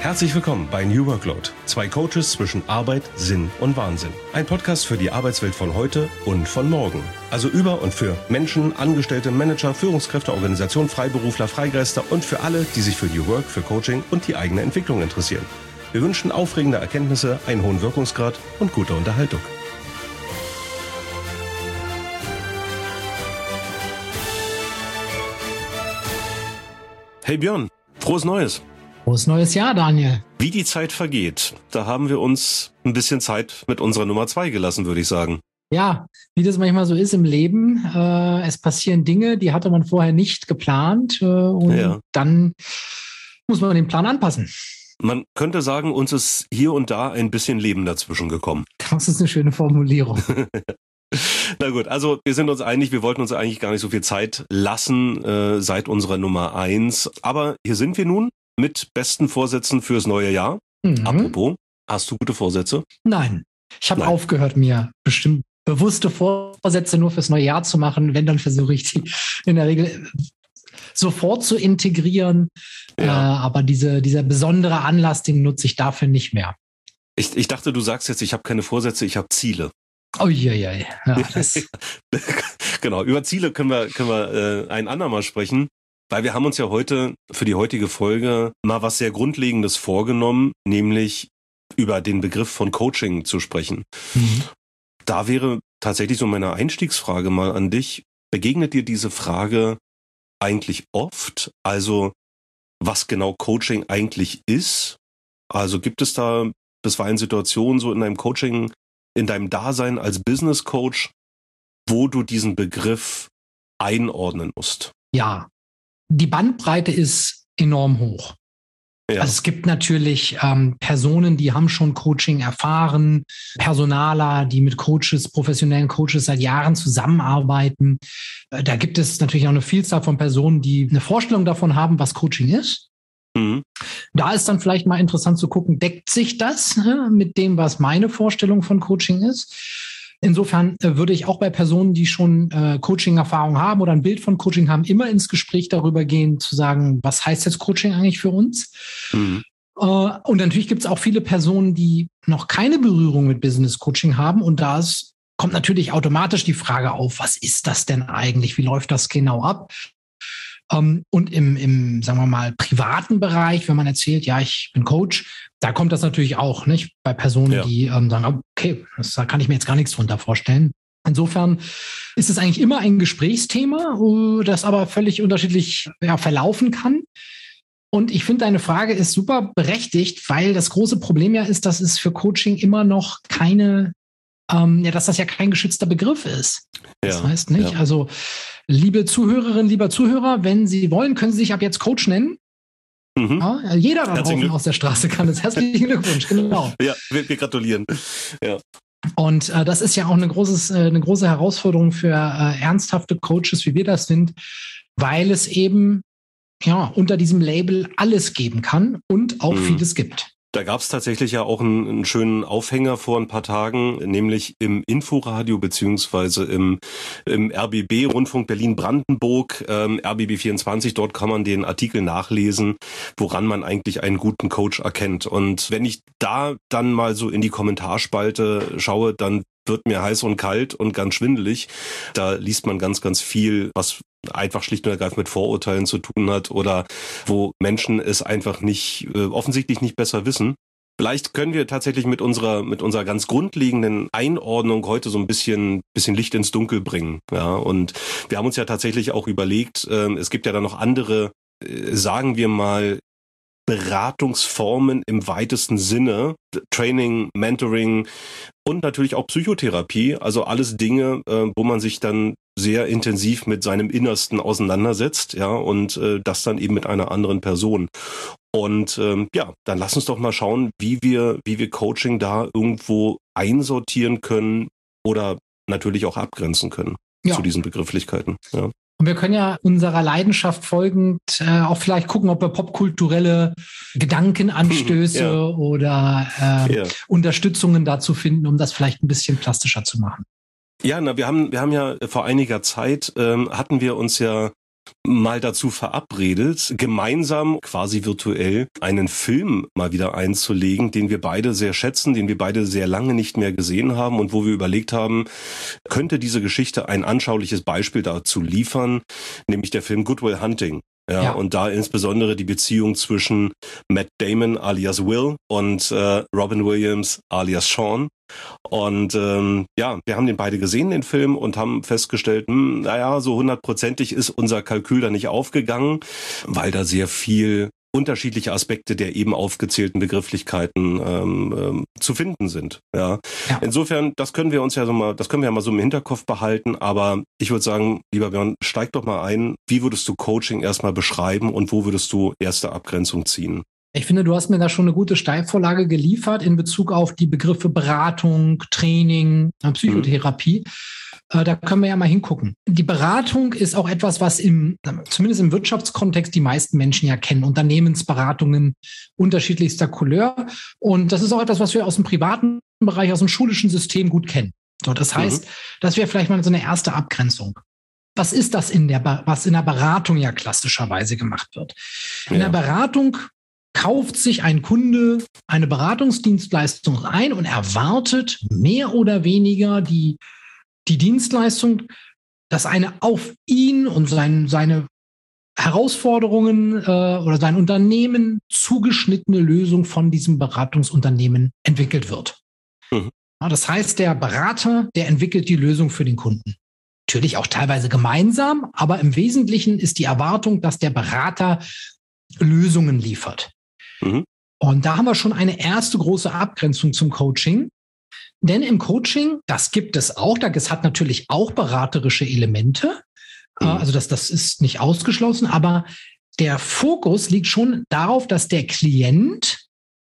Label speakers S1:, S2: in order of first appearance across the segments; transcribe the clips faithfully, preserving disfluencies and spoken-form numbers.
S1: Herzlich willkommen bei New Workload. Zwei Coaches zwischen Arbeit, Sinn und Wahnsinn. Ein Podcast für die Arbeitswelt von heute und von morgen. Also über und für Menschen, Angestellte, Manager, Führungskräfte, Organisationen, Freiberufler, Freigeister und für alle, die sich für New Work, für Coaching und die eigene Entwicklung interessieren. Wir wünschen aufregende Erkenntnisse, einen hohen Wirkungsgrad und gute Unterhaltung. Hey Björn, frohes Neues.
S2: Frohes neues Jahr, Daniel.
S1: Wie die Zeit vergeht, da haben wir uns ein bisschen Zeit mit unserer Nummer zwei gelassen, würde ich sagen.
S2: Ja, wie das manchmal so ist im Leben. Äh, es passieren Dinge, die hatte man vorher nicht geplant. Äh, und ja. Dann muss man den Plan anpassen.
S1: Man könnte sagen, uns ist hier und da ein bisschen Leben dazwischen gekommen.
S2: Das ist eine schöne Formulierung.
S1: Na gut, also wir sind uns einig, wir wollten uns eigentlich gar nicht so viel Zeit lassen äh, seit unserer Nummer eins. Aber hier sind wir nun mit besten Vorsätzen fürs neue Jahr. Mhm. Apropos, hast du gute Vorsätze?
S2: Nein, ich habe aufgehört, mir bestimmt bewusste Vorsätze nur fürs neue Jahr zu machen. Wenn, dann versuche ich die in der Regel sofort zu integrieren. Ja. Äh, aber diese, dieser besondere Anlass, den nutze ich dafür nicht mehr.
S1: Ich, ich dachte, du sagst jetzt, ich habe keine Vorsätze, ich habe Ziele.
S2: Oh je, je. Ja, das
S1: genau, über Ziele können wir, können wir äh, ein andermal sprechen. Weil wir haben uns ja heute für die heutige Folge mal was sehr Grundlegendes vorgenommen, nämlich über den Begriff von Coaching zu sprechen. Mhm. Da wäre tatsächlich so meine Einstiegsfrage mal an dich. Begegnet dir diese Frage eigentlich oft? Also was genau Coaching eigentlich ist? Also gibt es da bisweilen Situationen so in deinem Coaching, in deinem Dasein als Business Coach, wo du diesen Begriff einordnen musst?
S2: Ja. Die Bandbreite ist enorm hoch.
S1: Ja.
S2: Also es gibt natürlich ähm, Personen, die haben schon Coaching erfahren, Personaler, die mit Coaches, professionellen Coaches seit Jahren zusammenarbeiten. Äh, da gibt es natürlich auch eine Vielzahl von Personen, die eine Vorstellung davon haben, was Coaching ist.
S1: Mhm.
S2: Da ist dann vielleicht mal interessant zu gucken, deckt sich das äh, mit dem, was meine Vorstellung von Coaching ist? Insofern äh, würde ich auch bei Personen, die schon äh, Coaching-Erfahrung haben oder ein Bild von Coaching haben, immer ins Gespräch darüber gehen, zu sagen, was heißt jetzt Coaching eigentlich für uns?
S1: Mhm.
S2: Äh, und natürlich gibt es auch viele Personen, die noch keine Berührung mit Business-Coaching haben. Und da ist, kommt natürlich automatisch die Frage auf, was ist das denn eigentlich? Wie läuft das genau ab? Um, und im, im, sagen wir mal, privaten Bereich, wenn man erzählt, ja, ich bin Coach, da kommt das natürlich auch, nicht? Bei Personen,
S1: ja.
S2: die ähm, sagen, okay, das, da kann ich mir jetzt gar nichts drunter vorstellen. Insofern ist es eigentlich immer ein Gesprächsthema, das aber völlig unterschiedlich ja, verlaufen kann. Und ich finde, deine Frage ist super berechtigt, weil das große Problem ja ist, dass es für Coaching immer noch keine Ähm, ja, dass das ja kein geschützter Begriff ist. Das
S1: ja,
S2: heißt nicht,
S1: ja.
S2: also liebe Zuhörerinnen, lieber Zuhörer, wenn Sie wollen, können Sie sich ab jetzt Coach nennen.
S1: Mhm.
S2: Ja, jeder da draußen aus der Straße kann das. Herzlichen Glückwunsch, genau.
S1: Ja, wir, wir gratulieren. Ja.
S2: Und äh, das ist ja auch eine, großes, äh, eine große Herausforderung für äh, ernsthafte Coaches, wie wir das sind, weil es eben ja unter diesem Label alles geben kann und auch
S1: mhm.
S2: vieles gibt.
S1: Da gab es tatsächlich ja auch einen, einen schönen Aufhänger vor ein paar Tagen, nämlich im Inforadio beziehungsweise im, im R B B, Rundfunk Berlin-Brandenburg, ähm, R B B vierundzwanzig, dort kann man den Artikel nachlesen, woran man eigentlich einen guten Coach erkennt. Und wenn ich da dann mal so in die Kommentarspalte schaue, dann wird mir heiß und kalt und ganz schwindelig. Da liest man ganz, ganz viel, was einfach schlicht und ergreifend mit Vorurteilen zu tun hat oder wo Menschen es einfach nicht, äh, offensichtlich nicht besser wissen. Vielleicht können wir tatsächlich mit unserer, mit unserer ganz grundlegenden Einordnung heute so ein bisschen, bisschen Licht ins Dunkel bringen. Ja, und wir haben uns ja tatsächlich auch überlegt, äh, es gibt ja dann noch andere, äh, sagen wir mal, Beratungsformen im weitesten Sinne, Training, Mentoring und natürlich auch Psychotherapie, also alles Dinge, äh, wo man sich dann sehr intensiv mit seinem Innersten auseinandersetzt, ja, und äh, das dann eben mit einer anderen Person. Und ähm, ja, dann lass uns doch mal schauen, wie wir, wie wir Coaching da irgendwo einsortieren können oder natürlich auch abgrenzen können
S2: ja.
S1: zu diesen Begrifflichkeiten. Ja.
S2: Und wir können ja unserer Leidenschaft folgend äh, auch vielleicht gucken, ob wir popkulturelle Gedankenanstöße ja. oder äh, ja. Unterstützungen dazu finden, um das vielleicht ein bisschen plastischer zu machen.
S1: Ja, na, wir haben, wir haben ja vor einiger Zeit ähm, hatten wir uns ja mal dazu verabredet, gemeinsam quasi virtuell einen Film mal wieder einzulegen, den wir beide sehr schätzen, den wir beide sehr lange nicht mehr gesehen haben und wo wir überlegt haben, könnte diese Geschichte ein anschauliches Beispiel dazu liefern, nämlich der Film Good Will Hunting. Ja, ja, und da insbesondere die Beziehung zwischen Matt Damon alias Will und äh, Robin Williams alias Sean. Und ähm, ja, wir haben den beide gesehen, den Film, und haben festgestellt, hm, naja, so hundertprozentig ist unser Kalkül da nicht aufgegangen, weil da sehr viel unterschiedliche Aspekte der eben aufgezählten Begrifflichkeiten ähm, ähm, zu finden sind. Ja. ja. Insofern, das können wir uns ja so mal, das können wir ja mal so im Hinterkopf behalten, aber ich würde sagen, lieber Björn, steig doch mal ein. Wie würdest du Coaching erstmal beschreiben und wo würdest du erste Abgrenzung ziehen?
S2: Ich finde, du hast mir da schon eine gute Steilvorlage geliefert in Bezug auf die Begriffe Beratung, Training, Psychotherapie. Mhm. Da können wir ja mal hingucken. Die Beratung ist auch etwas, was im, zumindest im Wirtschaftskontext die meisten Menschen ja kennen. Unternehmensberatungen unterschiedlichster Couleur. Und das ist auch etwas, was wir aus dem privaten Bereich, aus dem schulischen System gut kennen. So, das heißt, mhm. das wäre vielleicht mal so eine erste Abgrenzung. Was ist das in der, was in der Beratung ja klassischerweise gemacht wird? In ja. der Beratung kauft sich ein Kunde eine Beratungsdienstleistung ein und erwartet mehr oder weniger die die Dienstleistung, dass eine auf ihn und sein, seine Herausforderungen äh, oder sein Unternehmen zugeschnittene Lösung von diesem Beratungsunternehmen entwickelt wird. Mhm. Ja, das heißt, der Berater, der entwickelt die Lösung für den Kunden. Natürlich auch teilweise gemeinsam, aber im Wesentlichen ist die Erwartung, dass der Berater Lösungen liefert. Mhm. Und da haben wir schon eine erste große Abgrenzung zum Coaching. Denn im Coaching, das gibt es auch, das hat natürlich auch beraterische Elemente, mhm. also das, das ist nicht ausgeschlossen, aber der Fokus liegt schon darauf, dass der Klient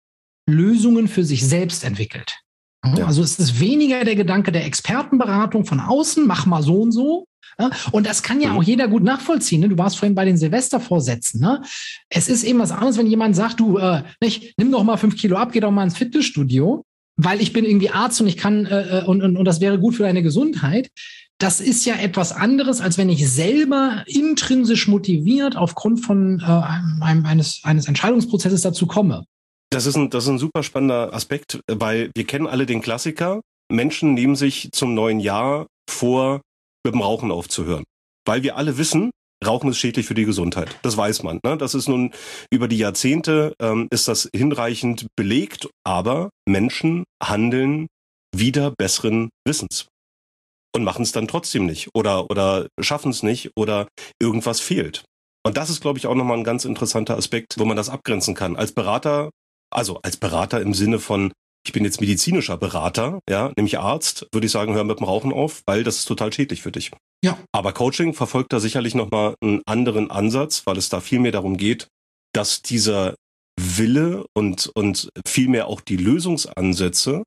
S2: Lösungen für sich selbst entwickelt. Ja. Also es ist weniger der Gedanke der Expertenberatung von außen, mach mal so und so. Und das kann ja auch jeder gut nachvollziehen. Du warst vorhin bei den Silvestervorsätzen. Ne? Es ist eben was anderes, wenn jemand sagt, du, äh, nicht, nimm doch mal fünf Kilo ab, geh doch mal ins Fitnessstudio, weil ich bin irgendwie Arzt und ich kann äh, und, und, und das wäre gut für deine Gesundheit. Das ist ja etwas anderes, als wenn ich selber intrinsisch motiviert aufgrund von äh, einem, eines, eines Entscheidungsprozesses dazu komme.
S1: Das ist ein, das ist ein super spannender Aspekt, weil wir kennen alle den Klassiker. Menschen nehmen sich zum neuen Jahr vor, mit dem Rauchen aufzuhören. Weil wir alle wissen, Rauchen ist schädlich für die Gesundheit. Das weiß man. Ne? Das ist nun über die Jahrzehnte ähm, ist das hinreichend belegt, aber Menschen handeln wider besseren Wissens und machen es dann trotzdem nicht oder oder schaffen es nicht oder irgendwas fehlt. Und das ist, glaube ich, auch nochmal ein ganz interessanter Aspekt, wo man das abgrenzen kann. Als Berater, also als Berater im Sinne von, ich bin jetzt medizinischer Berater, ja, nämlich Arzt, würde ich sagen, hör mit dem Rauchen auf, weil das ist total schädlich für dich. Ja. Aber Coaching verfolgt da sicherlich nochmal einen anderen Ansatz, weil es da viel mehr darum geht, dass dieser Wille und, und vielmehr auch die Lösungsansätze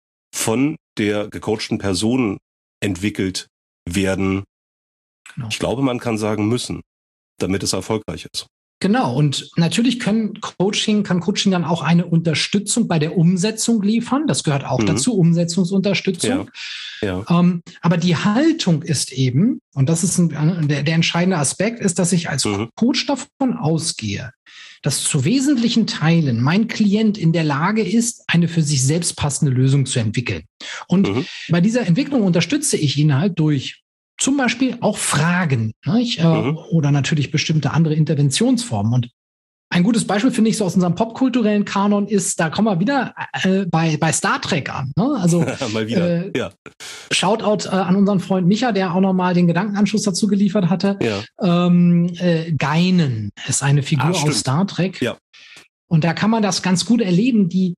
S1: von der gecoachten Person entwickelt werden. Genau. Ich glaube, man kann sagen müssen, damit es erfolgreich ist.
S2: Genau, und natürlich können Coaching, kann Coaching dann auch eine Unterstützung bei der Umsetzung liefern. Das gehört auch mhm. dazu, Umsetzungsunterstützung. Ja. Ja. Ähm, aber die Haltung ist eben, und das ist ein, der, der entscheidende Aspekt, ist, dass ich als mhm. Coach davon ausgehe, dass zu wesentlichen Teilen mein Klient in der Lage ist, eine für sich selbst passende Lösung zu entwickeln. Und mhm. bei dieser Entwicklung unterstütze ich ihn halt durch zum Beispiel auch Fragen, nicht? Mhm. Oder natürlich bestimmte andere Interventionsformen. Und ein gutes Beispiel, finde ich, so aus unserem popkulturellen Kanon ist, da kommen wir wieder äh, bei, bei Star Trek an. Ne? Also
S1: mal wieder. Äh, ja.
S2: Shoutout äh, an unseren Freund Micha, der auch nochmal den Gedankenanschluss dazu geliefert hatte. Ja. Ähm, äh, Guinan ist eine Figur ah, aus Star Trek. Ja. Und da kann man das ganz gut erleben, die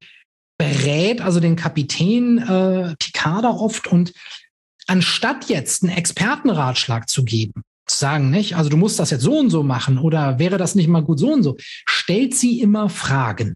S2: berät also den Kapitän äh, Picard oft und anstatt jetzt einen Expertenratschlag zu geben, zu sagen, nicht, also du musst das jetzt so und so machen oder wäre das nicht mal gut so und so, stellt sie immer Fragen.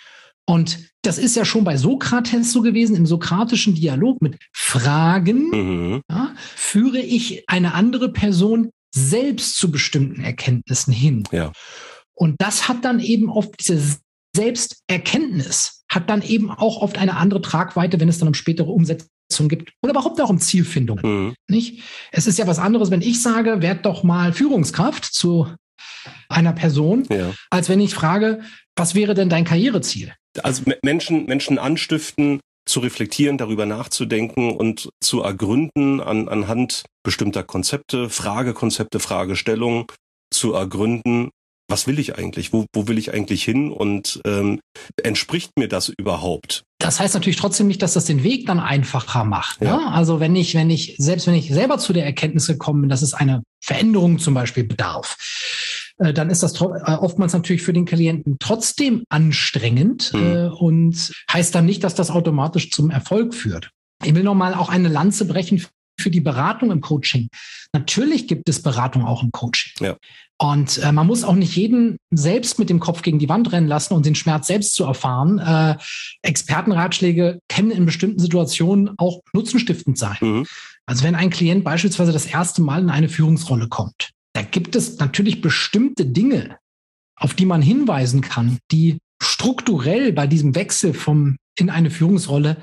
S2: Und das ist ja schon bei Sokrates so gewesen, im sokratischen Dialog mit Fragen mhm. ja, führe ich eine andere Person selbst zu bestimmten Erkenntnissen hin. Ja. Und das hat dann eben oft diese Selbsterkenntnis, hat dann eben auch oft eine andere Tragweite, wenn es dann um spätere Umsetzung gibt oder überhaupt auch um Zielfindungen.
S1: Mhm.
S2: Nicht? Es ist ja was anderes, wenn ich sage, werd doch mal Führungskraft zu einer Person,
S1: ja.
S2: als wenn ich frage, was wäre denn dein Karriereziel?
S1: Also Menschen, Menschen anstiften, zu reflektieren, darüber nachzudenken und zu ergründen an, anhand bestimmter Konzepte, Fragekonzepte, Fragestellungen, zu ergründen, was will ich eigentlich, wo, wo will ich eigentlich hin und ähm, entspricht mir das überhaupt?
S2: Das heißt natürlich trotzdem nicht, dass das den Weg dann einfacher macht.
S1: Ja.
S2: Ne? Also wenn ich, wenn ich, selbst wenn ich selber zu der Erkenntnis gekommen bin, dass es eine Veränderung zum Beispiel bedarf, äh, dann ist das tro- äh, oftmals natürlich für den Klienten trotzdem anstrengend
S1: Mhm.
S2: äh, und heißt dann nicht, dass das automatisch zum Erfolg führt. Ich will nochmal auch eine Lanze brechen für die Beratung im Coaching. Natürlich gibt es Beratung auch im Coaching.
S1: Ja.
S2: Und äh, man muss auch nicht jeden selbst mit dem Kopf gegen die Wand rennen lassen und den Schmerz selbst zu erfahren. Äh, Expertenratschläge können in bestimmten Situationen auch nutzenstiftend sein.
S1: Mhm.
S2: Also wenn ein Klient beispielsweise das erste Mal in eine Führungsrolle kommt, da gibt es natürlich bestimmte Dinge, auf die man hinweisen kann, die strukturell bei diesem Wechsel vom in eine Führungsrolle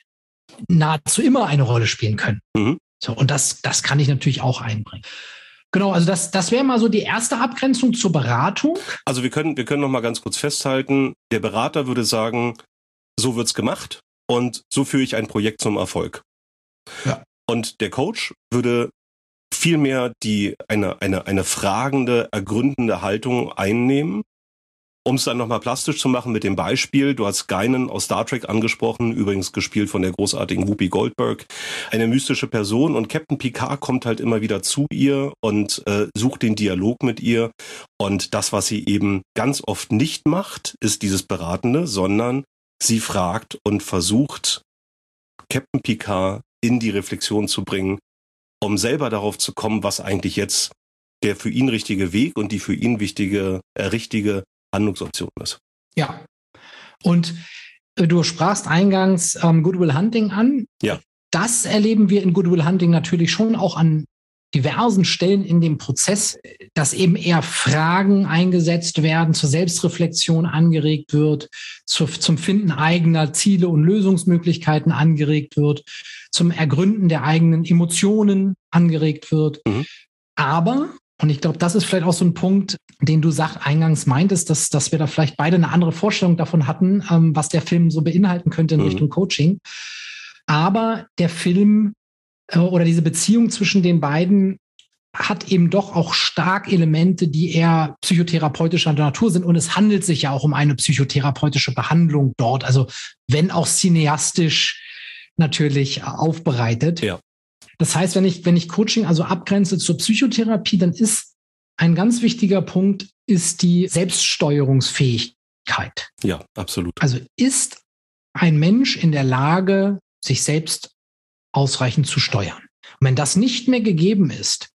S2: nahezu immer eine Rolle spielen können.
S1: Mhm.
S2: So, und das, das kann ich natürlich auch einbringen. Genau, also das, das wäre mal so die erste Abgrenzung zur Beratung.
S1: Also wir können, wir können noch mal ganz kurz festhalten, der Berater würde sagen, so wird's gemacht und so führe ich ein Projekt zum Erfolg.
S2: Ja.
S1: Und der Coach würde vielmehr die, eine, eine, eine fragende, ergründende Haltung einnehmen. Um es dann nochmal plastisch zu machen mit dem Beispiel, du hast Guinan aus Star Trek angesprochen, übrigens gespielt von der großartigen Whoopi Goldberg, eine mystische Person, und Captain Picard kommt halt immer wieder zu ihr und äh, sucht den Dialog mit ihr, und das, was sie eben ganz oft nicht macht, ist dieses Beratende, sondern sie fragt und versucht, Captain Picard in die Reflexion zu bringen, um selber darauf zu kommen, was eigentlich jetzt der für ihn richtige Weg und die für ihn wichtige, äh, richtige Handlungsoption ist.
S2: Ja. Und äh, du sprachst eingangs ähm, Good Will Hunting an.
S1: Ja.
S2: Das erleben wir in Good Will Hunting natürlich schon auch an diversen Stellen in dem Prozess, dass eben eher Fragen eingesetzt werden, zur Selbstreflexion angeregt wird, zu, zum Finden eigener Ziele und Lösungsmöglichkeiten angeregt wird, zum Ergründen der eigenen Emotionen angeregt wird.
S1: Mhm.
S2: Aber, und ich glaube, das ist vielleicht auch so ein Punkt, den du sag, eingangs meintest, dass, dass wir da vielleicht beide eine andere Vorstellung davon hatten, ähm, was der Film so beinhalten könnte in mhm. Richtung Coaching. Aber der Film äh, oder diese Beziehung zwischen den beiden hat eben doch auch stark Elemente, die eher psychotherapeutischer Natur sind. Und es handelt sich ja auch um eine psychotherapeutische Behandlung dort. Also wenn auch cineastisch natürlich aufbereitet.
S1: Ja.
S2: Das heißt, wenn ich, wenn ich Coaching also abgrenze zur Psychotherapie, dann ist ein ganz wichtiger Punkt ist die Selbststeuerungsfähigkeit.
S1: Ja, absolut.
S2: Also ist ein Mensch in der Lage, sich selbst ausreichend zu steuern. Und wenn das nicht mehr gegeben ist,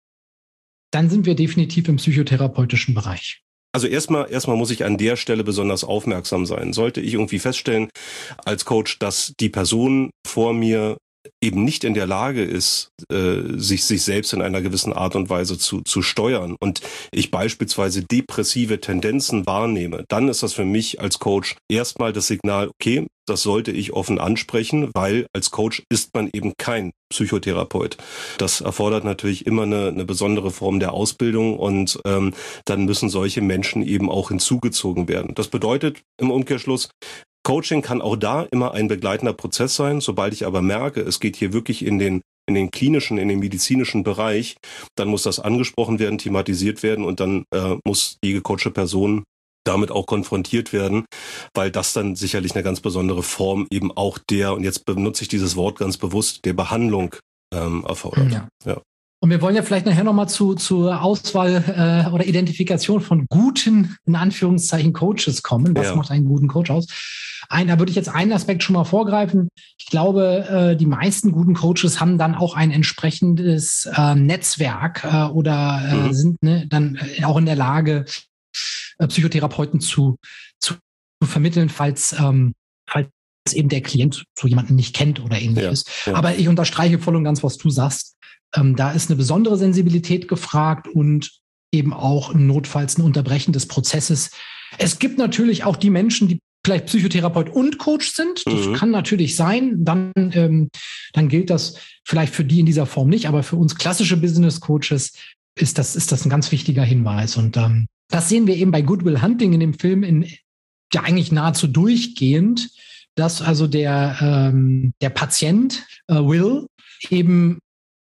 S2: dann sind wir definitiv im psychotherapeutischen Bereich.
S1: Also erstmal, erstmal muss ich an der Stelle besonders aufmerksam sein. Sollte ich irgendwie feststellen als Coach, dass die Person vor mir eben nicht in der Lage ist, äh, sich sich selbst in einer gewissen Art und Weise zu zu steuern, und ich beispielsweise depressive Tendenzen wahrnehme, dann ist das für mich als Coach erstmal das Signal, okay, das sollte ich offen ansprechen, weil als Coach ist man eben kein Psychotherapeut. Das erfordert natürlich immer eine, eine besondere Form der Ausbildung, und ähm, dann müssen solche Menschen eben auch hinzugezogen werden. Das bedeutet im Umkehrschluss, Coaching kann auch da immer ein begleitender Prozess sein. Sobald ich aber merke, es geht hier wirklich in den in den klinischen, in den medizinischen Bereich, dann muss das angesprochen werden, thematisiert werden, und dann äh, muss die gecoachte Person damit auch konfrontiert werden, weil das dann sicherlich eine ganz besondere Form eben auch der, und jetzt benutze ich dieses Wort ganz bewusst, der Behandlung ähm, erfordert.
S2: Ja.
S1: Ja.
S2: Und wir wollen ja vielleicht nachher nochmal zu, zur Auswahl äh, oder Identifikation von guten, in Anführungszeichen, Coaches kommen. Was
S1: ja.
S2: macht einen guten Coach aus? Ein, da würde ich jetzt einen Aspekt schon mal vorgreifen. Ich glaube, äh, die meisten guten Coaches haben dann auch ein entsprechendes äh, Netzwerk äh, oder äh, mhm. sind ne, dann auch in der Lage, äh, Psychotherapeuten zu, zu, zu vermitteln, falls, ähm, falls eben der Klient so jemanden nicht kennt oder ähnliches. Ja. Ja. Aber ich unterstreiche voll und ganz, was du sagst. Ähm, da ist eine besondere Sensibilität gefragt und eben auch notfalls ein Unterbrechen des Prozesses. Es gibt natürlich auch die Menschen, die vielleicht Psychotherapeut und Coach sind. Das
S1: Mhm.
S2: kann natürlich sein. Dann, ähm, dann gilt das vielleicht für die in dieser Form nicht, aber für uns klassische Business Coaches ist das, ist das ein ganz wichtiger Hinweis. Und ähm, das sehen wir eben bei Good Will Hunting in dem Film in, ja eigentlich nahezu durchgehend, dass also der, ähm, der Patient äh, Will eben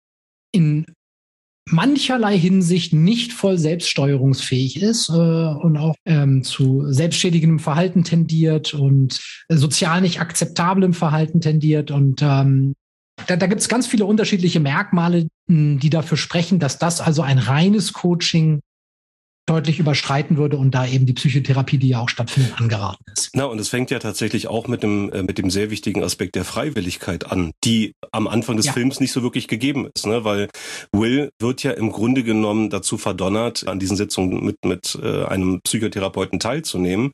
S2: in mancherlei Hinsicht nicht voll selbststeuerungsfähig ist äh, und auch ähm, zu selbstschädigendem Verhalten tendiert und äh, sozial nicht akzeptablem Verhalten tendiert. Und ähm, da, da gibt es ganz viele unterschiedliche Merkmale, mh, die dafür sprechen, dass das also ein reines Coaching deutlich überschreiten würde und da eben die Psychotherapie, die ja auch stattfindet, angeraten ist.
S1: Na, und es fängt ja tatsächlich auch mit dem äh, mit dem sehr wichtigen Aspekt der Freiwilligkeit an, die am Anfang des
S2: Ja.
S1: Films nicht so wirklich gegeben ist, ne? Weil Will wird ja im Grunde genommen dazu verdonnert, an diesen Sitzungen mit mit äh, einem Psychotherapeuten teilzunehmen.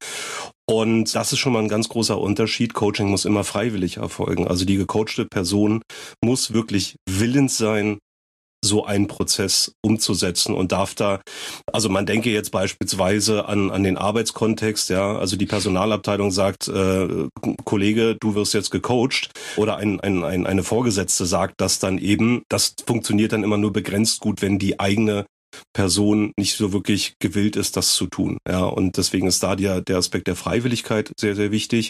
S1: Und das ist schon mal ein ganz großer Unterschied. Coaching muss immer freiwillig erfolgen. Also die gecoachte Person muss wirklich willens sein, so einen Prozess umzusetzen und darf da, also man denke jetzt beispielsweise an an den Arbeitskontext, ja, also die Personalabteilung sagt, äh, Kollege, du wirst jetzt gecoacht, oder ein, ein, ein eine Vorgesetzte sagt das dann eben, das funktioniert dann immer nur begrenzt gut, wenn die eigene Person nicht so wirklich gewillt ist, das zu tun, ja, und deswegen ist da der, der Aspekt der Freiwilligkeit sehr, sehr wichtig.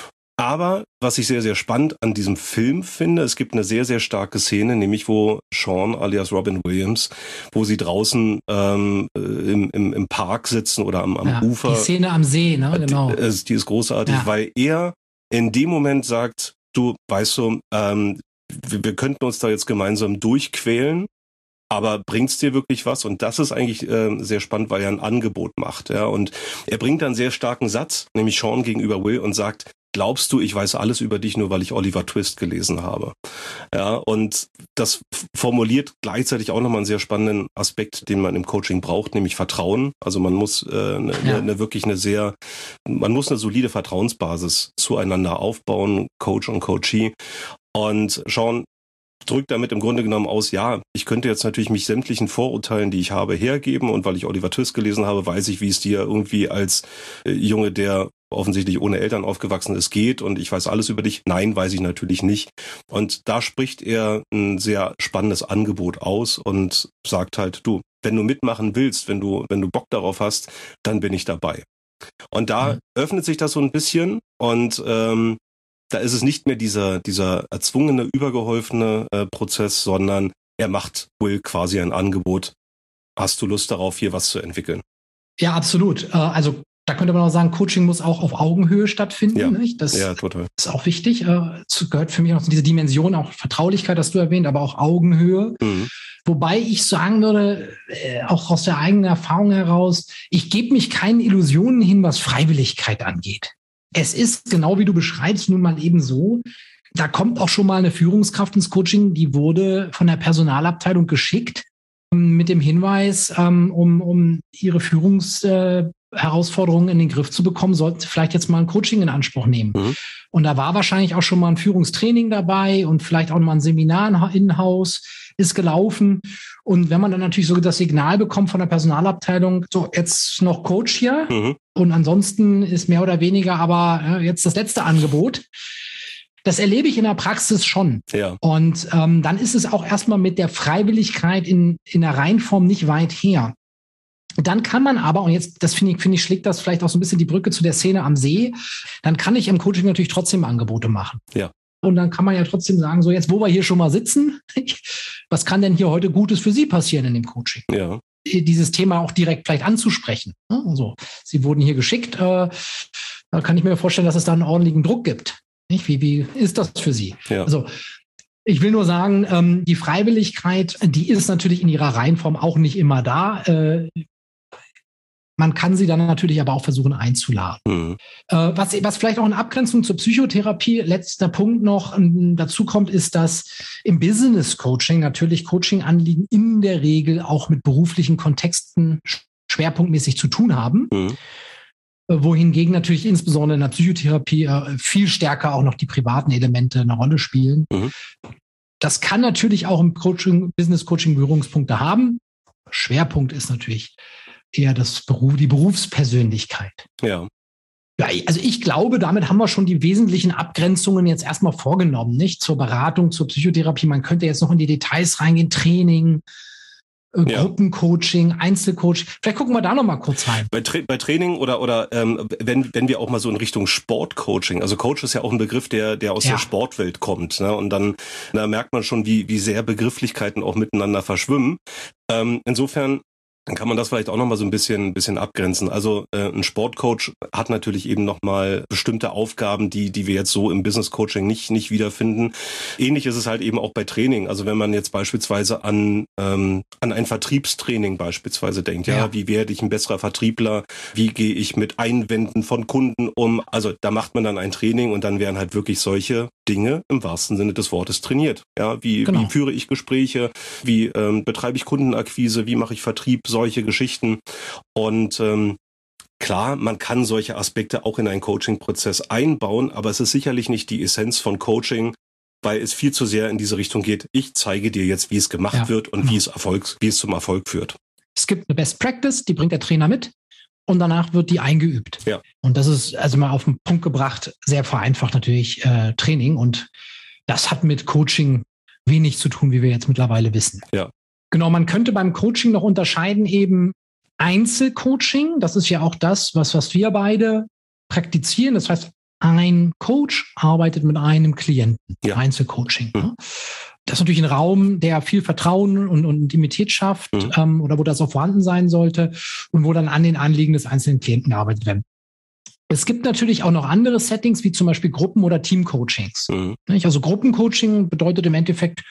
S1: Aber was ich sehr, sehr spannend an diesem Film finde, es gibt eine sehr, sehr starke Szene, nämlich wo Sean alias Robin Williams, wo sie draußen ähm, im, im, im Park sitzen oder am, am
S2: Ja,
S1: Ufer.
S2: die Szene am See, ne? Genau.
S1: Die, die ist großartig,
S2: Ja.
S1: weil er in dem Moment sagt, du, weißt du, ähm, wir, wir könnten uns da jetzt gemeinsam durchquälen, aber bringt's dir wirklich was? Und das ist eigentlich äh, sehr spannend, weil er ein Angebot macht. Ja, und er bringt dann einen sehr starken Satz, nämlich Sean gegenüber Will, und sagt, glaubst du, ich weiß alles über dich, nur weil ich Oliver Twist gelesen habe? Ja, und das formuliert gleichzeitig auch nochmal einen sehr spannenden Aspekt, den man im Coaching braucht, nämlich Vertrauen. Also man muss äh, eine, ja. eine wirklich eine sehr, man muss eine solide Vertrauensbasis zueinander aufbauen, Coach und Coachee. Und Sean drückt damit im Grunde genommen aus, ja, ich könnte jetzt natürlich mich sämtlichen Vorurteilen, die ich habe, hergeben, und weil ich Oliver Twist gelesen habe, weiß ich, wie es dir irgendwie als äh, Junge, der offensichtlich ohne Eltern aufgewachsen ist, geht, und ich weiß alles über dich. Nein, weiß ich natürlich nicht. Und da spricht er ein sehr spannendes Angebot aus und sagt halt, du, wenn du mitmachen willst, wenn du wenn du Bock darauf hast, dann bin ich dabei. Und da mhm. öffnet sich das so ein bisschen, und ähm, da ist es nicht mehr dieser dieser erzwungene, übergeholfene äh, Prozess, sondern er macht Will quasi ein Angebot. Hast du Lust darauf, hier was zu entwickeln?
S2: Ja, absolut. Äh, also da könnte man auch sagen, Coaching muss auch auf Augenhöhe stattfinden.
S1: Ja,
S2: nicht? Das
S1: ja, total.
S2: ist auch wichtig. Es gehört für mich noch zu dieser Dimension, auch Vertraulichkeit, hast du erwähnt, aber auch Augenhöhe. Mhm. Wobei ich sagen würde, auch aus der eigenen Erfahrung heraus, ich gebe mich keinen Illusionen hin, was Freiwilligkeit angeht. Es ist, genau wie du beschreibst, nun mal eben so, da kommt auch schon mal eine Führungskraft ins Coaching, die wurde von der Personalabteilung geschickt mit dem Hinweis, um, um ihre Führungs- Herausforderungen in den Griff zu bekommen, sollten Sie vielleicht jetzt mal ein Coaching in Anspruch nehmen. Mhm. Und da war wahrscheinlich auch schon mal ein Führungstraining dabei und vielleicht auch mal ein Seminar in-house ist gelaufen. Und wenn man dann natürlich so das Signal bekommt von der Personalabteilung, so jetzt noch Coach hier mhm. und ansonsten ist mehr oder weniger aber ja, jetzt das letzte Angebot. Das erlebe ich in der Praxis schon.
S1: Ja.
S2: Und ähm, dann ist es auch erstmal mit der Freiwilligkeit in, in der Reinform nicht weit her. Dann kann man aber, und jetzt, das finde ich, finde ich, schlägt das vielleicht auch so ein bisschen die Brücke zu der Szene am See, dann kann ich im Coaching natürlich trotzdem Angebote machen.
S1: Ja.
S2: Und dann kann man ja trotzdem sagen, so jetzt, wo wir hier schon mal sitzen, was kann denn hier heute Gutes für Sie passieren in dem Coaching?
S1: Ja.
S2: Dieses Thema auch direkt vielleicht anzusprechen. Also, Sie wurden hier geschickt, äh, da kann ich mir vorstellen, dass es da einen ordentlichen Druck gibt. Nicht? Wie, wie ist das für Sie?
S1: Ja.
S2: Also, ich will nur sagen, ähm, die Freiwilligkeit, die ist natürlich in ihrer Reihenform auch nicht immer da. Äh, Man kann sie dann natürlich aber auch versuchen einzuladen. Mhm. Äh, was, was vielleicht auch in Abgrenzung zur Psychotherapie, letzter Punkt noch ähm, dazu kommt, ist, dass im Business Coaching natürlich Coaching-Anliegen in der Regel auch mit beruflichen Kontexten schwerpunktmäßig zu tun haben. Mhm. Äh, wohingegen natürlich insbesondere in der Psychotherapie äh, viel stärker auch noch die privaten Elemente eine Rolle spielen. Mhm. Das kann natürlich auch im Coaching, Business Coaching Berührungspunkte haben. Schwerpunkt ist natürlich eher das Beruf, die Berufspersönlichkeit.
S1: Ja.
S2: Ja, also ich glaube, damit haben wir schon die wesentlichen Abgrenzungen jetzt erstmal vorgenommen, nicht? Zur Beratung, zur Psychotherapie. Man könnte jetzt noch in die Details reingehen, Training, äh, ja. Gruppencoaching, Einzelcoaching. Vielleicht gucken wir da noch mal kurz rein.
S1: Bei, Tra- bei Training oder oder ähm, wenn wenn wir auch mal so in Richtung Sportcoaching, also Coach ist ja auch ein Begriff, der der aus ja. der Sportwelt kommt, ne? Und dann da merkt man schon, wie wie sehr Begrifflichkeiten auch miteinander verschwimmen. Ähm, insofern dann kann man das vielleicht auch noch mal so ein bisschen bisschen abgrenzen. Also äh, ein Sportcoach hat natürlich eben noch mal bestimmte Aufgaben, die die wir jetzt so im Business Coaching nicht nicht wiederfinden. Ähnlich ist es halt eben auch bei Training. Also wenn man jetzt beispielsweise an ähm, an ein Vertriebstraining beispielsweise denkt, ja, ja, wie werde ich ein besserer Vertriebler? Wie gehe ich mit Einwänden von Kunden um? Also da macht man dann ein Training und dann werden halt wirklich solche Dinge im wahrsten Sinne des Wortes trainiert. Ja, wie genau. wie führe ich Gespräche? Wie ähm, betreibe ich Kundenakquise? Wie mache ich Vertrieb? Solche Geschichten. Und ähm, klar, man kann solche Aspekte auch in einen Coaching-Prozess einbauen, aber es ist sicherlich nicht die Essenz von Coaching, weil es viel zu sehr in diese Richtung geht. Ich zeige dir jetzt, wie es gemacht ja, wird und genau. wie es Erfolg, wie es zum Erfolg führt.
S2: Es gibt eine Best Practice, die bringt der Trainer mit und danach wird die eingeübt.
S1: Ja.
S2: Und das ist also mal auf den Punkt gebracht, sehr vereinfacht natürlich äh, Training und das hat mit Coaching wenig zu tun, wie wir jetzt mittlerweile wissen.
S1: Ja.
S2: Genau, man könnte beim Coaching noch unterscheiden eben Einzelcoaching. Das ist ja auch das, was, was wir beide praktizieren. Das heißt, ein Coach arbeitet mit einem Klienten. Ja. Einzelcoaching. Mhm. Das ist natürlich ein Raum, der viel Vertrauen und, und Intimität schafft mhm. ähm, oder wo das auch vorhanden sein sollte und wo dann an den Anliegen des einzelnen Klienten gearbeitet wird. Es gibt natürlich auch noch andere Settings, wie zum Beispiel Gruppen- oder Teamcoachings. Mhm. Also Gruppencoaching bedeutet im Endeffekt,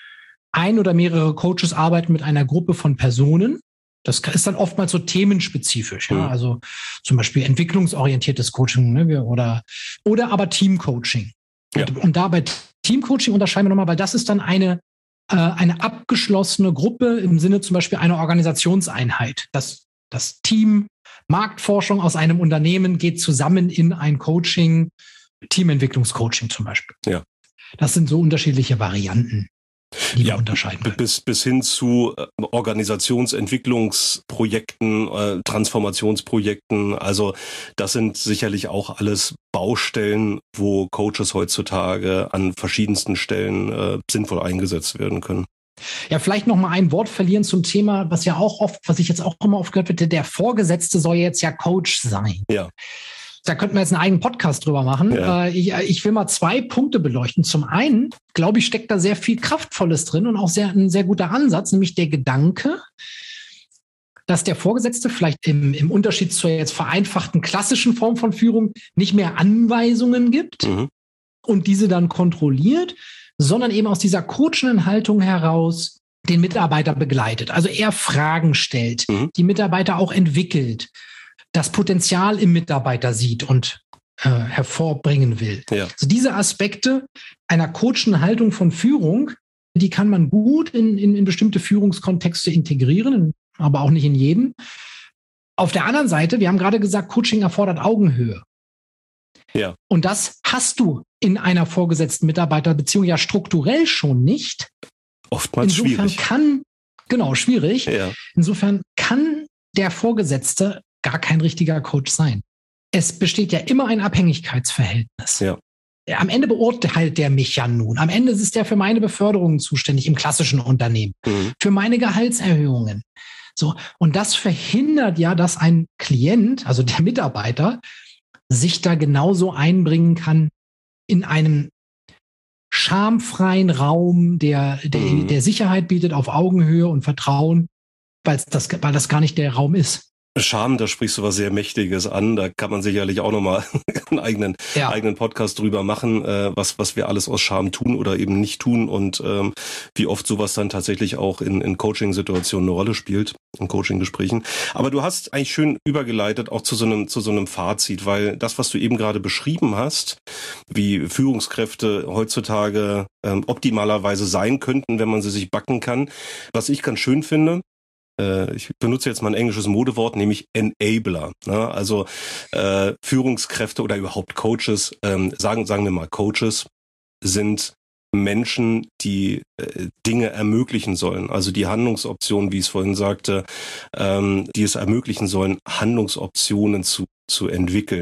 S2: ein oder mehrere Coaches arbeiten mit einer Gruppe von Personen. Das ist dann oftmals so themenspezifisch. Ja? Also zum Beispiel entwicklungsorientiertes Coaching, ne? oder, oder aber Teamcoaching. Ja. Und, und da bei Teamcoaching unterscheiden wir nochmal, weil das ist dann eine, äh, eine abgeschlossene Gruppe im Sinne zum Beispiel einer Organisationseinheit. Das, das Team Marktforschung aus einem Unternehmen geht zusammen in ein Coaching, Teamentwicklungscoaching zum Beispiel.
S1: Ja.
S2: Das sind so unterschiedliche Varianten, die
S1: ja,
S2: wir unterscheiden können.
S1: Bis, bis hin zu äh, Organisationsentwicklungsprojekten, äh, Transformationsprojekten. Also das sind sicherlich auch alles Baustellen, wo Coaches heutzutage an verschiedensten Stellen äh, sinnvoll eingesetzt werden können.
S2: Ja, vielleicht noch mal ein Wort verlieren zum Thema, was ja auch oft, was ich jetzt auch immer oft gehört wird, der Vorgesetzte soll jetzt ja Coach sein.
S1: Ja.
S2: Da könnten wir jetzt einen eigenen Podcast drüber machen. Ja. Ich, ich will mal zwei Punkte beleuchten. Zum einen, glaube ich, steckt da sehr viel Kraftvolles drin und auch sehr, ein sehr guter Ansatz, nämlich der Gedanke, dass der Vorgesetzte vielleicht im, im Unterschied zur jetzt vereinfachten klassischen Form von Führung nicht mehr Anweisungen gibt mhm. und diese dann kontrolliert, sondern eben aus dieser coachenden Haltung heraus den Mitarbeiter begleitet. Also er Fragen stellt, mhm. die Mitarbeiter auch entwickelt, das Potenzial im Mitarbeiter sieht und äh, hervorbringen will. Ja. Also diese Aspekte einer coachenden Haltung von Führung, die kann man gut in, in, in bestimmte Führungskontexte integrieren, aber auch nicht in jeden. Auf der anderen Seite, wir haben gerade gesagt, Coaching erfordert Augenhöhe.
S1: Ja.
S2: Und das hast du in einer vorgesetzten Mitarbeiterbeziehung ja strukturell schon nicht.
S1: Oftmals
S2: Insofern
S1: schwierig.
S2: kann, genau, schwierig.
S1: Ja.
S2: Insofern kann der Vorgesetzte gar kein richtiger Coach sein. Es besteht ja immer ein Abhängigkeitsverhältnis.
S1: Ja.
S2: Am Ende beurteilt der mich ja nun. Am Ende ist der für meine Beförderungen zuständig im klassischen Unternehmen, mhm. für meine Gehaltserhöhungen. So. Und das verhindert ja, dass ein Klient, also der Mitarbeiter, sich da genauso einbringen kann in einem schamfreien Raum, der, der, mhm. der Sicherheit bietet auf Augenhöhe und Vertrauen, weil das, weil das gar nicht der Raum ist.
S1: Scham, da sprichst du was sehr Mächtiges an. Da kann man sicherlich auch nochmal einen eigenen, ja. eigenen Podcast drüber machen, äh, was, was wir alles aus Scham tun oder eben nicht tun und ähm, wie oft sowas dann tatsächlich auch in, in Coaching-Situationen eine Rolle spielt, in Coaching-Gesprächen. Aber du hast eigentlich schön übergeleitet auch zu so einem, zu so einem Fazit, weil das, was du eben gerade beschrieben hast, wie Führungskräfte heutzutage ähm, optimalerweise sein könnten, wenn man sie sich backen kann, was ich ganz schön finde, ich benutze jetzt mal ein englisches Modewort, nämlich Enabler. Ne? Also äh, Führungskräfte oder überhaupt Coaches, ähm, sagen, sagen wir mal Coaches, sind Menschen, die äh, Dinge ermöglichen sollen. Also die Handlungsoptionen, wie ich es vorhin sagte, ähm, die es ermöglichen sollen, Handlungsoptionen zu, zu entwickeln.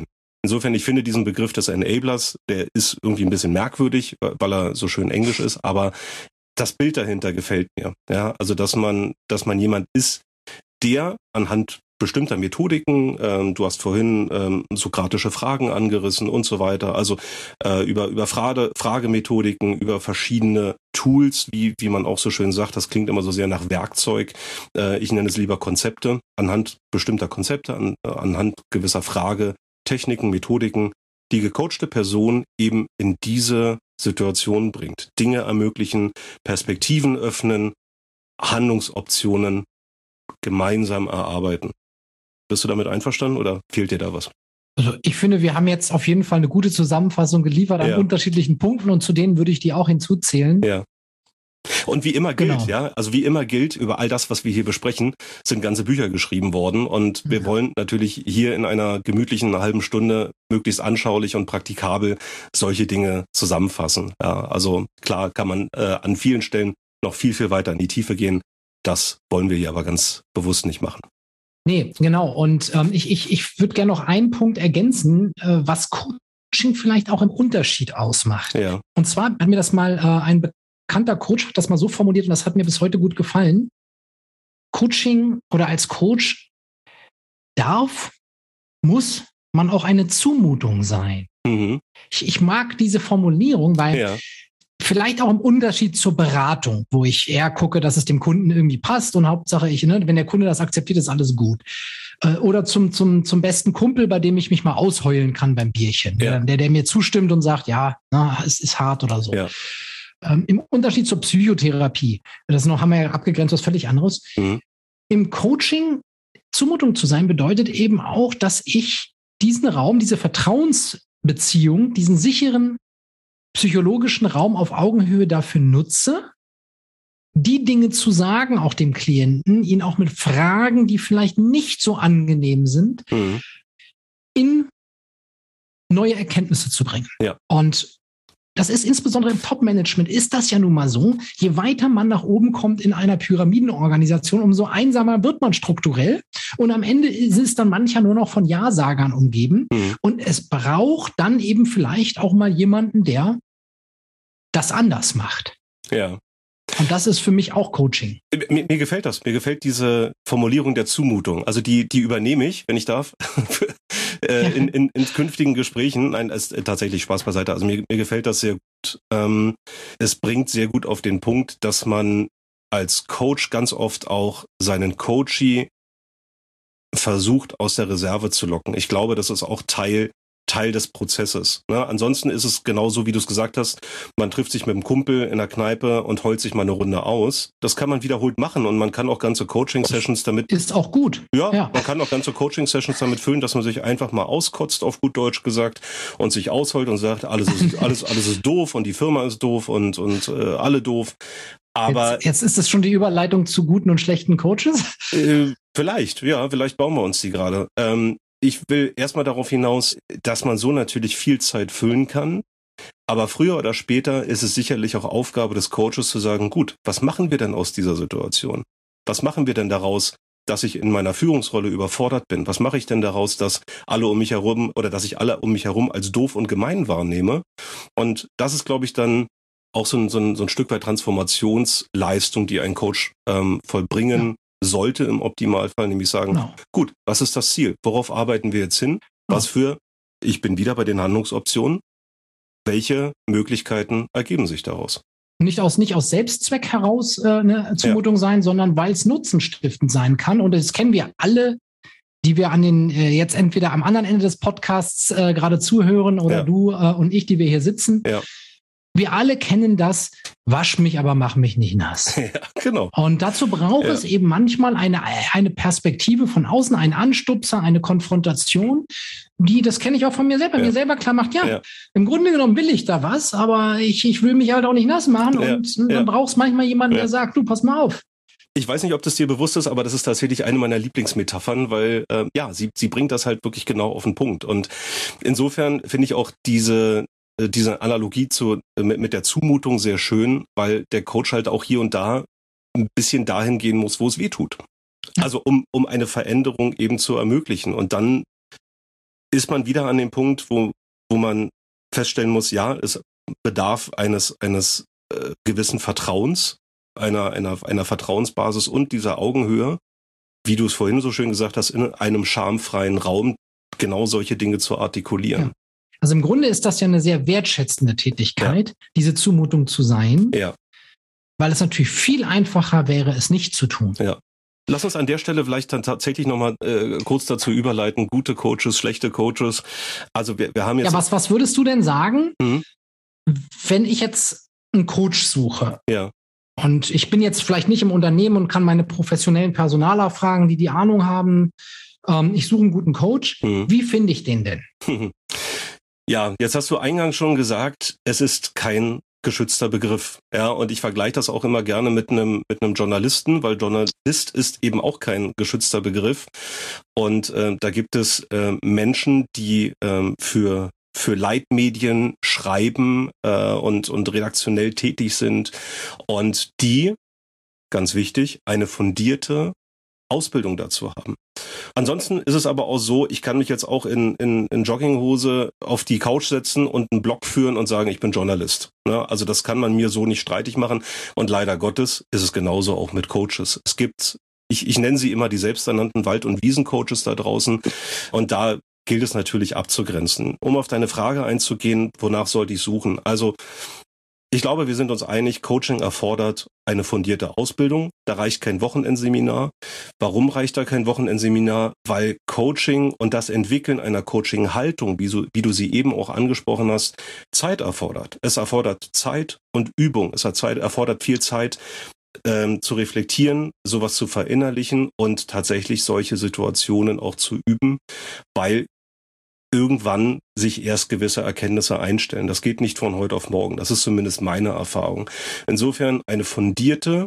S1: insofern, ich finde diesen Begriff des Enablers, der ist irgendwie ein bisschen merkwürdig, weil er so schön Englisch ist, aber das Bild dahinter gefällt mir. Ja, also dass man, dass man jemand ist, der anhand bestimmter Methodiken, ähm, du hast vorhin ähm, sokratische Fragen angerissen und so weiter, also äh, über über Frage, Fragemethodiken, über verschiedene Tools, wie wie man auch so schön sagt, das klingt immer so sehr nach Werkzeug, äh, ich nenne es lieber Konzepte, anhand bestimmter Konzepte, an, äh, anhand gewisser Fragetechniken, Methodiken, die gecoachte Person eben in diese Situation bringt, Dinge ermöglichen, Perspektiven öffnen, Handlungsoptionen gemeinsam erarbeiten. Bist du damit einverstanden oder fehlt dir da was?
S2: Also ich finde, wir haben jetzt auf jeden Fall eine gute Zusammenfassung geliefert an
S1: ja.
S2: unterschiedlichen Punkten und zu denen würde ich die auch hinzuzählen.
S1: Ja. Und wie immer gilt,
S2: Genau.
S1: ja, also wie immer gilt, über all das, was wir hier besprechen, sind ganze Bücher geschrieben worden und wir ja. wollen natürlich hier in einer gemütlichen halben Stunde möglichst anschaulich und praktikabel solche Dinge zusammenfassen. Ja, also klar kann man äh, an vielen Stellen noch viel, viel weiter in die Tiefe gehen. Das wollen wir hier aber ganz bewusst nicht machen.
S2: Nee, genau. Und ähm, ich, ich, ich würde gerne noch einen Punkt ergänzen, äh, was Coaching vielleicht auch im Unterschied ausmacht.
S1: Ja.
S2: Und zwar hat mir das mal äh, ein bekannter Coach hat das mal so formuliert und das hat mir bis heute gut gefallen. Coaching oder als Coach darf, muss man auch eine Zumutung sein.
S1: Mhm.
S2: Ich, ich mag diese Formulierung, weil ja. vielleicht auch im Unterschied zur Beratung, wo ich eher gucke, dass es dem Kunden irgendwie passt und Hauptsache ich, ne, wenn der Kunde das akzeptiert, ist alles gut. Äh, oder zum, zum, zum besten Kumpel, bei dem ich mich mal ausheulen kann beim Bierchen. Ja. Der, der mir zustimmt und sagt, ja, na, es ist hart oder so. Ja. Ähm, im Unterschied zur Psychotherapie, das noch haben wir ja abgegrenzt, was völlig anderes. Mhm. Im Coaching Zumutung zu sein bedeutet eben auch, dass ich diesen Raum, diese Vertrauensbeziehung, diesen sicheren psychologischen Raum auf Augenhöhe dafür nutze, die Dinge zu sagen, auch dem Klienten, ihn auch mit Fragen, die vielleicht nicht so angenehm sind, mhm. in neue Erkenntnisse zu bringen.
S1: Ja.
S2: Und das ist insbesondere im Top-Management ist das ja nun mal so, je weiter man nach oben kommt in einer Pyramidenorganisation, umso einsamer wird man strukturell und am Ende ist es dann mancher nur noch von Ja-Sagern umgeben mhm. und es braucht dann eben vielleicht auch mal jemanden, der das anders macht.
S1: Ja.
S2: Und das ist für mich auch Coaching.
S1: Mir, mir gefällt das. Mir gefällt diese Formulierung der Zumutung. Also die, die übernehme ich, wenn ich darf, äh, in, in, in künftigen Gesprächen. Nein, es ist tatsächlich Spaß beiseite. Also mir, mir gefällt das sehr gut. Ähm, es bringt sehr gut auf den Punkt, dass man als Coach ganz oft auch seinen Coachee versucht, aus der Reserve zu locken. Ich glaube, das ist auch Teil Teil des Prozesses. Ne? Ansonsten ist es genauso, wie du es gesagt hast, man trifft sich mit einem Kumpel in der Kneipe und heult sich mal eine Runde aus. Das kann man wiederholt machen und man kann auch ganze Coaching-Sessions damit...
S2: Ist auch gut.
S1: Ja, ja, man kann auch ganze Coaching-Sessions damit füllen, dass man sich einfach mal auskotzt, auf gut Deutsch gesagt, und sich ausheult und sagt, alles ist, alles, alles ist doof und die Firma ist doof und, und äh, alle doof. Aber
S2: jetzt, jetzt ist es schon die Überleitung zu guten und schlechten Coaches?
S1: Äh, vielleicht, ja, vielleicht bauen wir uns die gerade. Ähm, Ich will erstmal darauf hinaus, dass man so natürlich viel Zeit füllen kann. Aber früher oder später ist es sicherlich auch Aufgabe des Coaches zu sagen, gut, was machen wir denn aus dieser Situation? Was machen wir denn daraus, dass ich in meiner Führungsrolle überfordert bin? Was mache ich denn daraus, dass alle um mich herum oder dass ich alle um mich herum als doof und gemein wahrnehme? Und das ist, glaube ich, dann auch so ein, so ein, so ein Stück weit Transformationsleistung, die ein Coach ähm, vollbringen ja. sollte im Optimalfall, nämlich sagen, genau. gut, was ist das Ziel? Worauf arbeiten wir jetzt hin? Was für, ich bin wieder bei den Handlungsoptionen, welche Möglichkeiten ergeben sich daraus?
S2: Nicht aus, nicht aus Selbstzweck heraus äh, eine Zumutung ja. sein, sondern weil es nutzenstiftend sein kann. Und das kennen wir alle, die wir an den äh, jetzt entweder am anderen Ende des Podcasts äh, gerade zuhören oder ja. du äh, und ich, die wir hier sitzen.
S1: Ja.
S2: Wir alle kennen das, wasch mich, aber mach mich nicht nass.
S1: Ja, genau.
S2: Und dazu braucht ja. es eben manchmal eine, eine Perspektive von außen, einen Anstupser, eine Konfrontation, die, das kenne ich auch von mir selber, ja. mir selber klar macht, ja, ja, im Grunde genommen will ich da was, aber ich, ich will mich halt auch nicht nass machen ja. und dann ja. brauchst manchmal jemanden, ja. der sagt, du, pass mal auf.
S1: Ich weiß nicht, ob das dir bewusst ist, aber das ist tatsächlich eine meiner Lieblingsmetaphern, weil äh, ja, sie, sie bringt das halt wirklich genau auf den Punkt. Und insofern finde ich auch diese diese Analogie zu, mit, mit der Zumutung sehr schön, weil der Coach halt auch hier und da ein bisschen dahin gehen muss, wo es weh tut. Also um, um eine Veränderung eben zu ermöglichen. Und dann ist man wieder an dem Punkt, wo, wo man feststellen muss, ja, es bedarf eines, eines äh, gewissen Vertrauens, einer, einer, einer Vertrauensbasis und dieser Augenhöhe, wie du es vorhin so schön gesagt hast, in einem schamfreien Raum genau solche Dinge zu artikulieren.
S2: Ja. Also im Grunde ist das ja eine sehr wertschätzende Tätigkeit, ja. diese Zumutung zu sein,
S1: ja.
S2: weil es natürlich viel einfacher wäre, es nicht zu tun.
S1: Ja. Lass uns an der Stelle vielleicht dann tatsächlich nochmal äh, kurz dazu überleiten, gute Coaches, schlechte Coaches. Also wir, wir haben jetzt...
S2: Ja, was, was würdest du denn sagen,
S1: mhm.
S2: wenn ich jetzt einen Coach suche?
S1: Ja.
S2: Und ich bin jetzt vielleicht nicht im Unternehmen und kann meine professionellen Personaler fragen, die die Ahnung haben. Ähm, ich suche einen guten Coach. Mhm. Wie finde ich den denn?
S1: Ja, jetzt hast du eingangs schon gesagt, es ist kein geschützter Begriff. Ja, und ich vergleiche das auch immer gerne mit einem mit einem Journalisten, weil Journalist ist eben auch kein geschützter Begriff. Und äh, da gibt es äh, Menschen, die äh, für für Leitmedien schreiben äh, und und redaktionell tätig sind und die, ganz wichtig, eine fundierte Ausbildung dazu haben. Ansonsten ist es aber auch so, ich kann mich jetzt auch in, in, in Jogginghose auf die Couch setzen und einen Blog führen und sagen, ich bin Journalist. Ne? Also das kann man mir so nicht streitig machen. Und leider Gottes ist es genauso auch mit Coaches. Es gibt, ich, ich nenne sie immer die selbsternannten Wald- und Wiesencoaches da draußen. Und da gilt es natürlich abzugrenzen. Um auf deine Frage einzugehen, wonach sollte ich suchen? Also ich glaube, wir sind uns einig, Coaching erfordert eine fundierte Ausbildung. Da reicht kein Wochenendseminar. Warum reicht da kein Wochenendseminar? Weil Coaching und das Entwickeln einer Coaching-Haltung, wie, so, wie du sie eben auch angesprochen hast, Zeit erfordert. Es erfordert Zeit und Übung. Es hat Zeit, erfordert viel Zeit, ähm, zu reflektieren, sowas zu verinnerlichen und tatsächlich solche Situationen auch zu üben, weil irgendwann sich erst gewisse Erkenntnisse einstellen. Das geht nicht von heute auf morgen. Das ist zumindest meine Erfahrung. Insofern eine fundierte,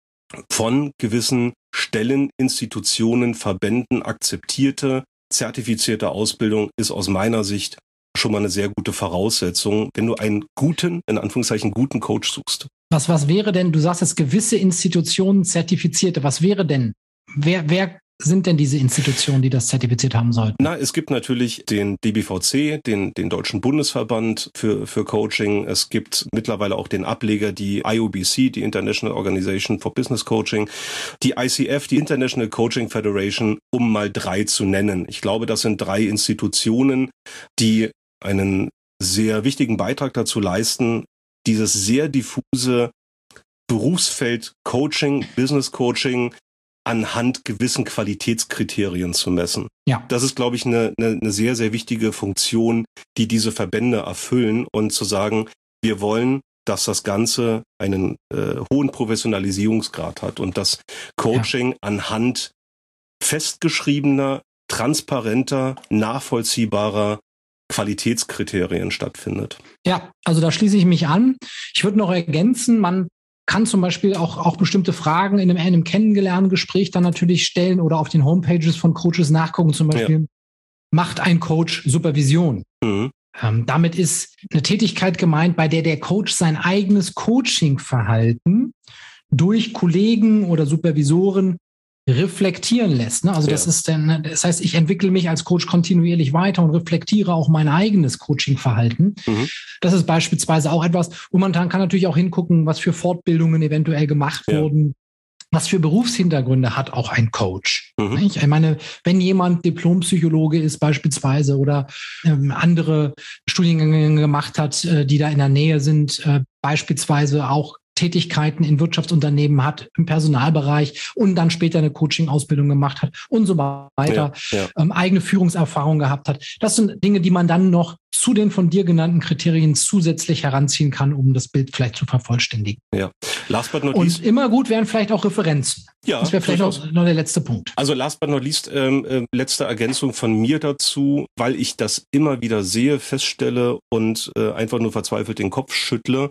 S1: von gewissen Stellen, Institutionen, Verbänden akzeptierte, zertifizierte Ausbildung ist aus meiner Sicht schon mal eine sehr gute Voraussetzung, wenn du einen guten, in Anführungszeichen guten Coach suchst.
S2: Was, was wäre denn, du sagst jetzt gewisse Institutionen zertifizierte, was wäre denn, wer, wer sind denn diese Institutionen, die das zertifiziert haben sollten?
S1: Na, es gibt natürlich den D B V C, den, den Deutschen Bundesverband für, für Coaching. Es gibt mittlerweile auch den Ableger, die I O B C, die International Organization for Business Coaching, die I C F, die International Coaching Federation, um mal drei zu nennen. Ich glaube, das sind drei Institutionen, die einen sehr wichtigen Beitrag dazu leisten, dieses sehr diffuse Berufsfeld Coaching, Business Coaching anhand gewissen Qualitätskriterien zu messen.
S2: Ja.
S1: Das ist, glaube ich, eine, eine, eine sehr, sehr wichtige Funktion, die diese Verbände erfüllen und zu sagen, wir wollen, dass das Ganze einen äh, hohen Professionalisierungsgrad hat und dass Coaching ja. anhand festgeschriebener, transparenter, nachvollziehbarer Qualitätskriterien stattfindet.
S2: Ja, also da schließe ich mich an. Ich würde noch ergänzen, man kann zum Beispiel auch, auch bestimmte Fragen in einem, in einem Kennenlerngespräch dann natürlich stellen oder auf den Homepages von Coaches nachgucken. Zum Beispiel, ja. macht ein Coach Supervision? Mhm. Ähm, damit ist eine Tätigkeit gemeint, bei der der Coach sein eigenes Coaching-Verhalten durch Kollegen oder Supervisoren reflektieren lässt. Ne? Also das ja. ist dann, das heißt, ich entwickle mich als Coach kontinuierlich weiter und reflektiere auch mein eigenes Coaching-Verhalten. Mhm. Das ist beispielsweise auch etwas, und man kann natürlich auch hingucken, was für Fortbildungen eventuell gemacht ja. wurden, was für Berufshintergründe hat auch ein Coach. Mhm. Ich meine, wenn jemand Diplompsychologe ist beispielsweise oder ähm, andere Studiengänge gemacht hat, äh, die da in der Nähe sind, äh, beispielsweise auch Tätigkeiten in Wirtschaftsunternehmen hat, im Personalbereich und dann später eine Coaching-Ausbildung gemacht hat und so weiter, ja, ja. Ähm, eigene Führungserfahrung gehabt hat. Das sind Dinge, die man dann noch zu den von dir genannten Kriterien zusätzlich heranziehen kann, um das Bild vielleicht zu vervollständigen.
S1: Ja. Last but not
S2: und
S1: least.
S2: Immer gut wären vielleicht auch Referenzen.
S1: Ja,
S2: das wäre vielleicht noch, noch der letzte Punkt.
S1: Also last but not least, ähm, äh, letzte Ergänzung von mir dazu, weil ich das immer wieder sehe, feststelle und äh, einfach nur verzweifelt den Kopf schüttle.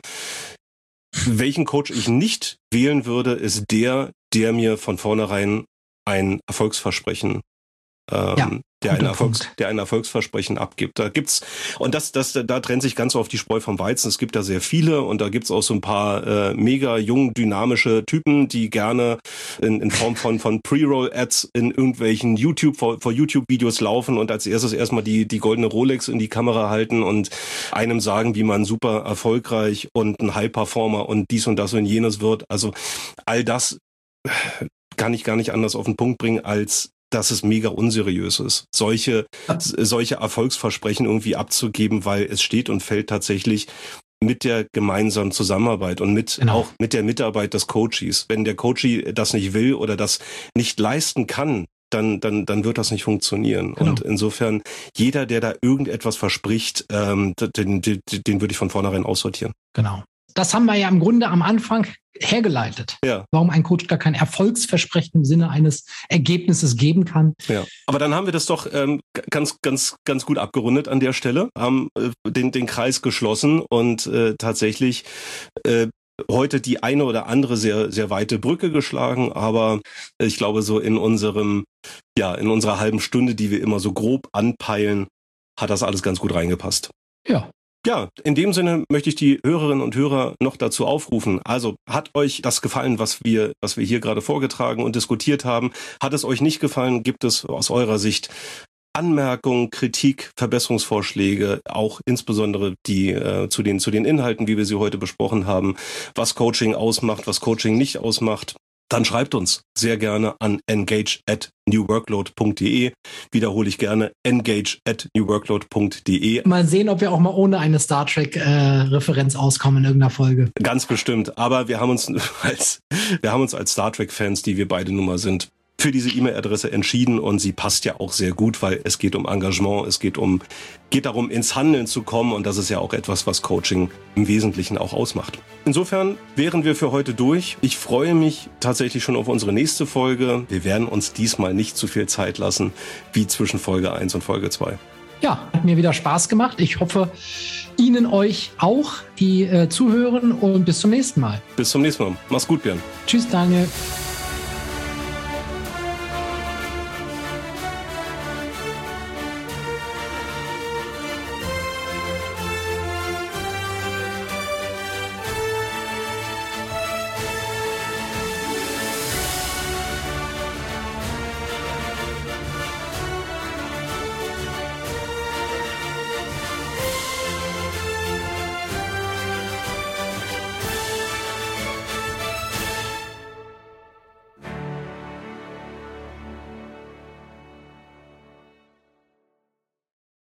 S1: Welchen Coach ich nicht wählen würde, ist der, der mir von vornherein ein Erfolgsversprechen ähm,
S2: ja,
S1: der, ein Erfolgs, der ein Erfolgsversprechen abgibt. Da gibt's, und das, das, da trennt sich ganz oft die Spreu vom Weizen. Es gibt da sehr viele und da gibt's auch so ein paar äh, mega jung, dynamische Typen, die gerne in, in Form von, von Pre-Roll-Ads in irgendwelchen YouTube, vor, vor YouTube-Videos laufen und als erstes erstmal die, die goldene Rolex in die Kamera halten und einem sagen, wie man super erfolgreich und ein High-Performer und dies und das und jenes wird. Also all das kann ich gar nicht anders auf den Punkt bringen, als dass es mega unseriös ist, solche, solche Erfolgsversprechen irgendwie abzugeben, weil es steht und fällt tatsächlich mit der gemeinsamen Zusammenarbeit und mit genau. auch mit der Mitarbeit des Coaches. Wenn der Coachee das nicht will oder das nicht leisten kann, dann dann dann wird das nicht funktionieren. Genau. Und insofern, jeder, der da irgendetwas verspricht, ähm, den, den, den würde ich von vornherein aussortieren.
S2: Genau. Das haben wir ja im Grunde am Anfang hergeleitet.
S1: Ja.
S2: Warum ein Coach gar kein Erfolgsversprechen im Sinne eines Ergebnisses geben kann.
S1: Ja. Aber dann haben wir das doch ähm, ganz, ganz, ganz gut abgerundet an der Stelle, haben äh, den, den Kreis geschlossen und äh, tatsächlich äh, heute die eine oder andere sehr, sehr weite Brücke geschlagen. Aber ich glaube, so in unserem, ja, in unserer halben Stunde, die wir immer so grob anpeilen, hat das alles ganz gut reingepasst.
S2: Ja.
S1: Ja, in dem Sinne möchte ich die Hörerinnen und Hörer noch dazu aufrufen. Also, hat euch das gefallen, was wir, was wir hier gerade vorgetragen und diskutiert haben? Hat es euch nicht gefallen? Gibt es aus eurer Sicht Anmerkungen, Kritik, Verbesserungsvorschläge, auch insbesondere die äh, zu den zu den Inhalten, wie wir sie heute besprochen haben, was Coaching ausmacht, was Coaching nicht ausmacht? Dann schreibt uns sehr gerne an engage at newworkload punkt de. Wiederhole ich gerne, engage at newworkload punkt de.
S2: Mal sehen, ob wir auch mal ohne eine Star Trek-Referenz äh, auskommen in irgendeiner Folge.
S1: Ganz bestimmt. Aber wir haben uns als, wir haben uns als Star Trek-Fans, die wir beide nun mal sind, für diese E-Mail-Adresse entschieden und sie passt ja auch sehr gut, weil es geht um Engagement, es geht um, geht darum, ins Handeln zu kommen und das ist ja auch etwas, was Coaching im Wesentlichen auch ausmacht. Insofern wären wir für heute durch. Ich freue mich tatsächlich schon auf unsere nächste Folge. Wir werden uns diesmal nicht zu viel Zeit lassen, wie zwischen Folge eins und Folge zwei.
S2: Ja, hat mir wieder Spaß gemacht. Ich hoffe, Ihnen, euch auch, die äh, zuhören und bis zum nächsten Mal.
S1: Bis zum nächsten Mal. Mach's gut, Björn.
S2: Tschüss, Daniel.